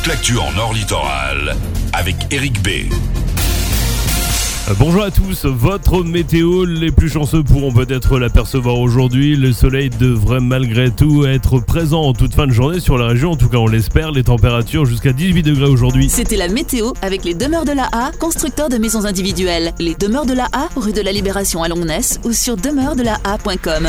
toute l'actu en Nord Littoral avec Eric B. Bonjour à tous, votre météo, les plus chanceux pourront peut-être l'apercevoir aujourd'hui. Le soleil devrait malgré tout être présent en toute fin de journée sur la région, en tout cas on l'espère. Les températures jusqu'à 18 degrés aujourd'hui. C'était la météo avec les Demeures de la A, constructeurs de maisons individuelles. Les Demeures de la A, rue de la Libération à Longnes ou sur demeuresdelaa.com.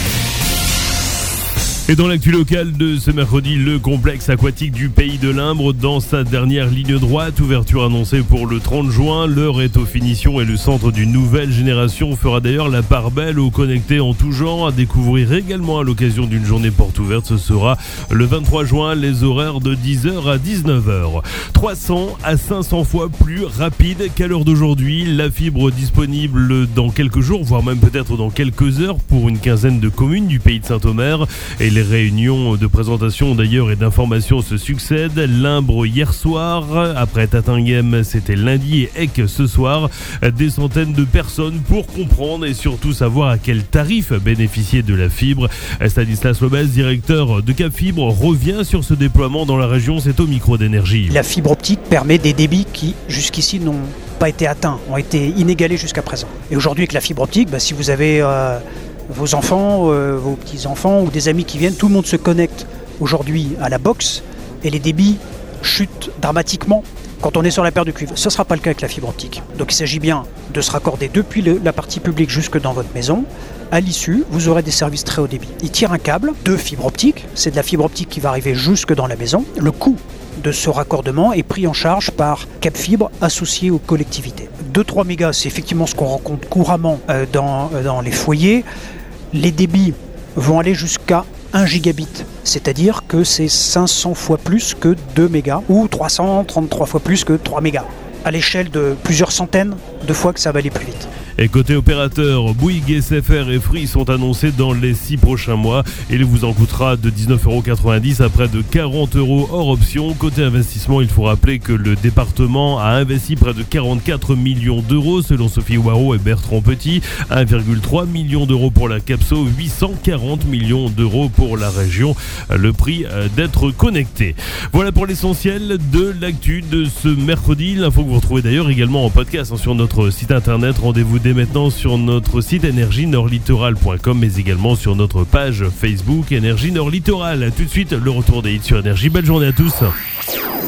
Et dans l'actu locale de ce mercredi, le complexe aquatique du Pays de l'Imbre dans sa dernière ligne droite. Ouverture annoncée pour le 30 juin. L'heure est aux finitions et le centre d'une nouvelle génération fera d'ailleurs la part belle aux connectés en tout genre. À découvrir également à l'occasion d'une journée porte ouverte. Ce sera le 23 juin, les horaires de 10h à 19h. 300 à 500 fois plus rapide qu'à l'heure d'aujourd'hui. La fibre disponible dans quelques jours, voire même peut-être dans quelques heures pour une quinzaine de communes du Pays de Saint-Omer. Et les réunions de présentation d'ailleurs et d'information se succèdent. L'Imbre hier soir, après Tatinghem c'était lundi et Ecq ce soir. Des centaines de personnes pour comprendre et surtout savoir à quel tarif bénéficier de la fibre. Stanislas Lobez, directeur de Cap Fibre, revient sur ce déploiement dans la région. C'est au micro d'Énergie. La fibre optique permet des débits qui jusqu'ici n'ont pas été atteints, ont été inégalés jusqu'à présent. Et aujourd'hui avec la fibre optique, si vous avez vos enfants, vos petits-enfants ou des amis qui viennent, tout le monde se connecte aujourd'hui à la box et les débits chutent dramatiquement quand on est sur la paire de cuivre. Ce ne sera pas le cas avec la fibre optique. Donc il s'agit bien de se raccorder depuis la partie publique jusque dans votre maison. À l'issue, vous aurez des services très haut débit. Il tire un câble de fibre optique, c'est de la fibre optique qui va arriver jusque dans la maison. Le coût de ce raccordement est pris en charge par Cap Fibre associé aux collectivités. 2-3 mégas, c'est effectivement ce qu'on rencontre couramment dans les foyers. Les débits vont aller jusqu'à 1 gigabit, c'est-à-dire que c'est 500 fois plus que 2 mégas ou 333 fois plus que 3 mégas, à l'échelle de plusieurs centaines de fois que ça va aller plus vite. Et côté opérateur, Bouygues, SFR et Free sont annoncés dans les 6 prochains mois. Il vous en coûtera de 19,90€ à près de 40€ hors option. Côté investissement, il faut rappeler que le département a investi près de 44 millions d'euros selon Sophie Waro et Bertrand Petit. 1,3 million d'euros pour la Capso, 840 millions d'euros pour la région. Le prix d'être connecté. Voilà pour l'essentiel de l'actu de ce mercredi. L'info que vous retrouvez d'ailleurs également en podcast sur notre site internet. Rendez-vous dès maintenant sur notre site energienordlittoral.com mais également sur notre page Facebook Énergie Nord Littoral. Tout de suite, le retour des hits sur Énergie. Belle journée à tous.